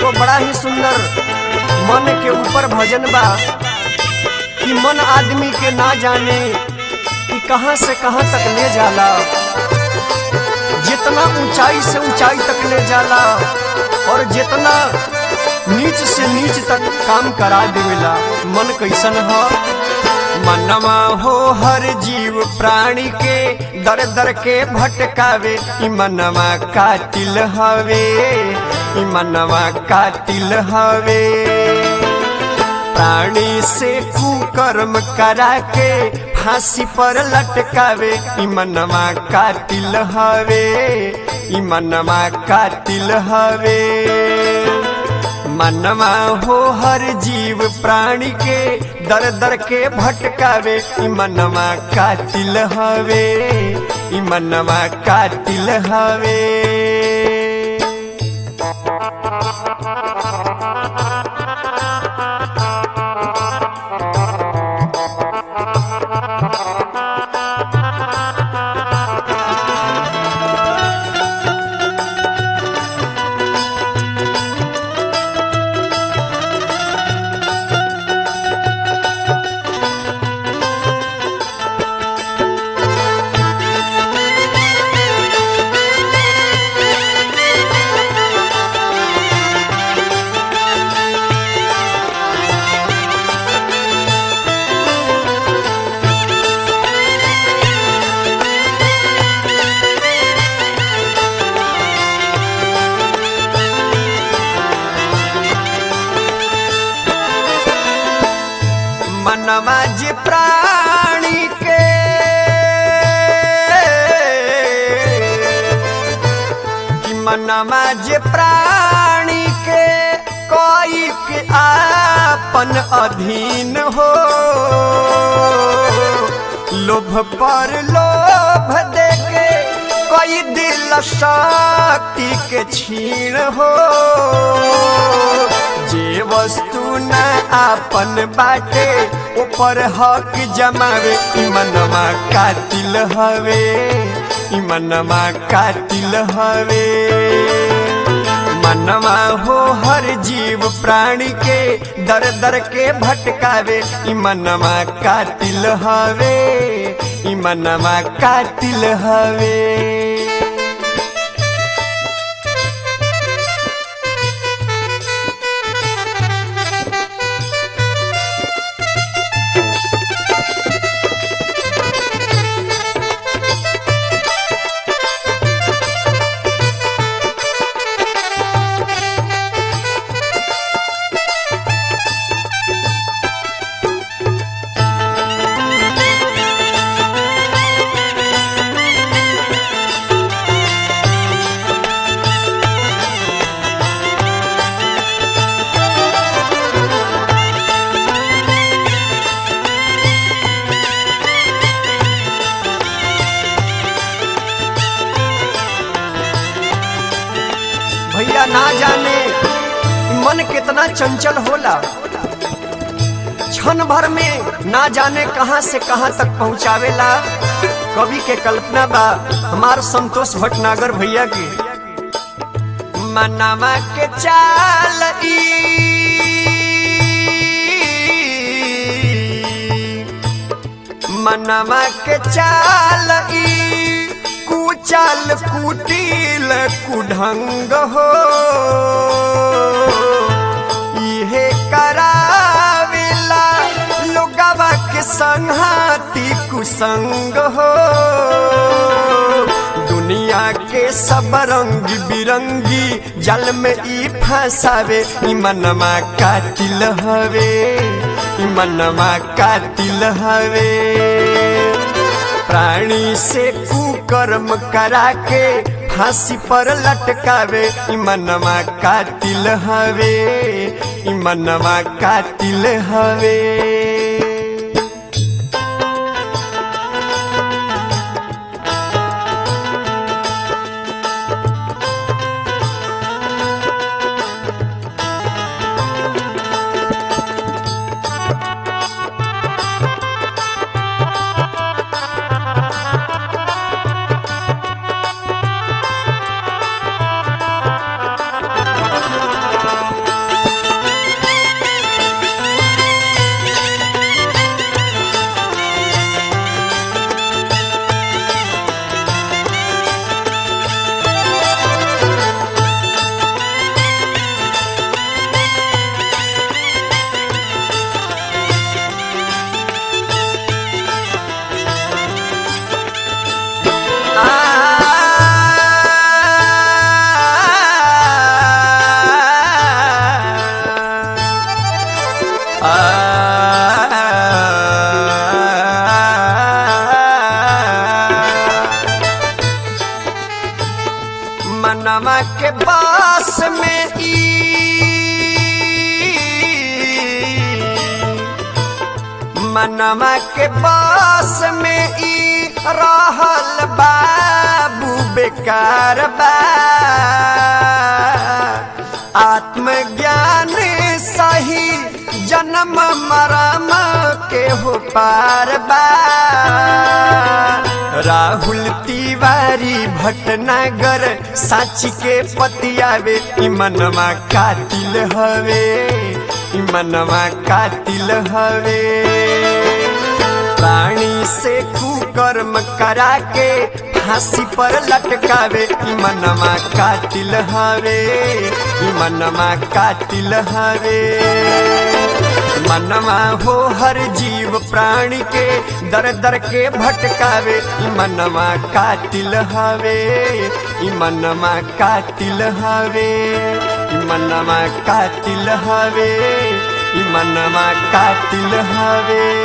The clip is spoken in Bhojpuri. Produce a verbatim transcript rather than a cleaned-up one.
एगो बड़ा ही सुंदर मन के ऊपर भजन बा कि मन आदमी के ना जाने कि कहां से कहां तक ले जाला, जितना ऊंचाई से ऊंचाई तक ले जाला और जितना नीच से नीच तक काम करा देवेला। मन कैसन ह मनवा हो हर जीव प्राणी के दर दर के भटकावे, ई मनवा कातिल हवे, ई मनवा कातिल हवे। प्राणी से कुकर्म करा के फांसी पर लटकावे, ई मनवा कातिल हवे, ई मनवा कातिल हवे। मनवा हो हर जीव प्राणी के दर दर के भटकावे, ई मनवा कातिल हवे, ई मनवा कातिल हवे। मनवा जे प्राणी के कि मनवा जे प्राणी के कोई के आपन अधीन हो, लोभ पर लोभ देके कोई दिल शक्ति के छीन हो। जे वस्तु न आपन बाटे ऊपर हक जमावे, ई मनवा कातिल हवे, ई मनवा कातिल हवे। मनवा हो हर जीव प्राणी के दर दर के भटकावे, ई मनवा कातिल हवे, ई मनवा कातिल हवे। भैया ना जाने मन कितना चंचल होला, क्षण भर में ना जाने कहां से कहां तक पहुंचावेला। कवि के कल्पना बा हमार संतोष भटनागर भैया की। मनवा के चाल ई मनवा के चाल ई कुचाल कुटिल कुढंग हो, इहे करावेला लोगवा के संघाती कुसंग हो। दुनिया के सब रंग बिरंगी जल में ई फंसावे, ई मनवा कातिल हवे, ई मनवा कातिल हवे। प्राणी से कुकर्म करा के फांसी पर लटकावे, ई मनवा कातिल हवे, ई मनवा कातिल हवे। मनवा के बस में ई रहल बाबू बेकार बा आत्मज्ञान सही जन्म मरम के हो पार बा राहुल तिवारी भटनागर साची के पतियावे ई मनवा कातिल हवे ई मनवा कातिल हवे प्राणी से कुकर्म करा के फांसी पर लटकावे ई मनवा कातिल हवे ई मनवा कातिल हवे मनवा हो हर जीव प्राणी के दर दर के भटकावे ई मनवा कातिल हवे ई मनवा कातिल हवे ई मनवा कातिल हवे ई मनवा कातिल हवे।